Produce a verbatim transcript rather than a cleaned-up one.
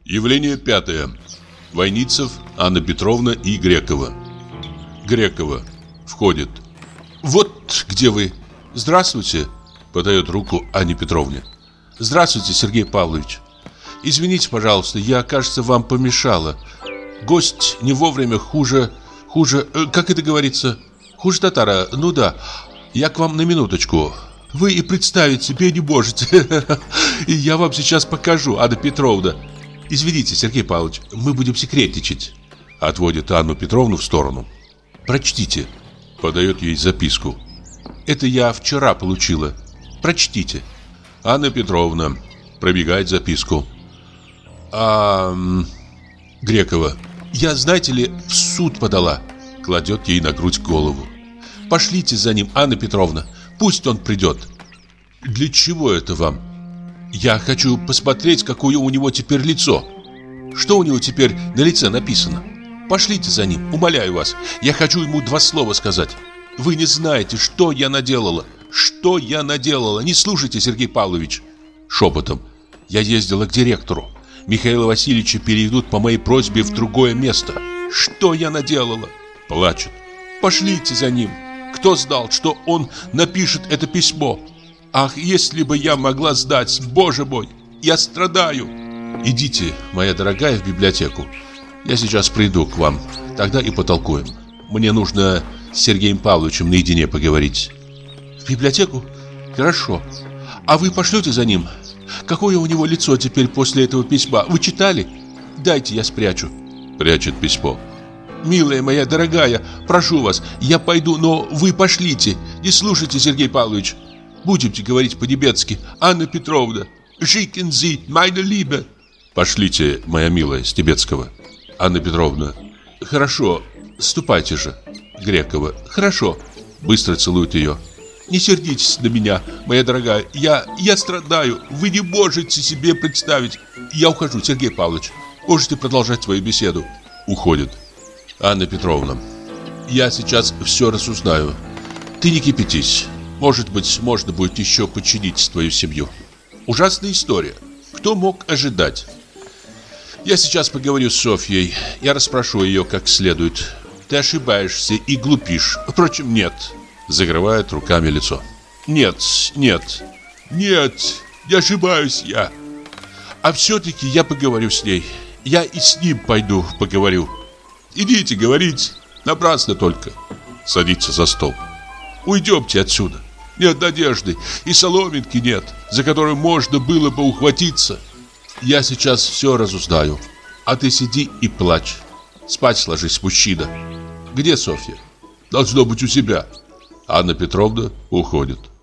Явление пятое. Войницев, Анна Петровна и Грекова. Грекова входит. Вот где вы. Здравствуйте. Подает руку Анне Петровне. Здравствуйте, Сергей Павлович. Извините, пожалуйста, я, кажется, вам помешала. Гость не вовремя, хуже, хуже, э, как это говорится, хуже татара. Ну да, я к вам на минуточку. Вы и представить себе не можете. И я вам сейчас покажу, Анна Петровна. Извините, Сергей Павлович, мы будем секретничать. Отводит Анну Петровну в сторону. Прочтите. Подает ей записку. Это я вчера получила. Прочтите. Анна Петровна пробегает записку. А... Грекова. Я, знаете ли, в суд подала. Кладет ей на грудь голову. Пошлите за ним, Анна Петровна. Пусть он придет. Для чего это вам? Я хочу посмотреть, какое у него теперь лицо. Что у него теперь на лице написано? Пошлите за ним, умоляю вас. Я хочу ему два слова сказать. Вы не знаете, что я наделала. Что я наделала? Не слушайте, Сергей Павлович. Шепотом. Я ездила к директору. Михаила Васильевича переведут по моей просьбе в другое место. Что я наделала? Плачет. Пошлите за ним. Кто знал, что он напишет это письмо? Ах, если бы я могла сдать, Боже мой, я страдаю. Идите, моя дорогая, в библиотеку. Я сейчас приду к вам, тогда и потолкуем. Мне нужно с Сергеем Павловичем наедине поговорить. В библиотеку? Хорошо. А вы пошлете за ним? Какое у него лицо теперь после этого письма? Вы читали? Дайте, я спрячу. Прячет письмо. Милая моя дорогая, прошу вас, я пойду, но вы пошлите. Не слушайте, Сергей Павлович. Будете говорить по-немецки. Анна Петровна. Schicken Sie, meine Liebe. Пошлите, моя милая, с тибетского. Анна Петровна. Хорошо, ступайте же. Грекова. Хорошо. Быстро целует ее. Не сердитесь на меня, моя дорогая. Я, я страдаю. Вы не можете себе представить. Я ухожу, Сергей Павлович. Можете продолжать свою беседу. Уходит. Анна Петровна. Я сейчас все разузнаю. Ты не кипятись. Может быть, можно будет еще починить твою семью. Ужасная история. Кто мог ожидать? Я сейчас поговорю с Софьей. Я расспрошу ее как следует. Ты ошибаешься и глупишь. Впрочем, нет. Закрывает руками лицо. Нет, нет. Нет, не ошибаюсь я. А все-таки я поговорю с ней. Я и с ним пойду поговорю. Идите говорить. Напрасно только. Садится за стол. Уйдемте отсюда. Нет надежды, и соломинки нет, за которую можно было бы ухватиться. Я сейчас все разузнаю, а ты сиди и плачь. Спать ложись, мужчина. Где Софья? Должно быть у себя. Анна Петровна уходит.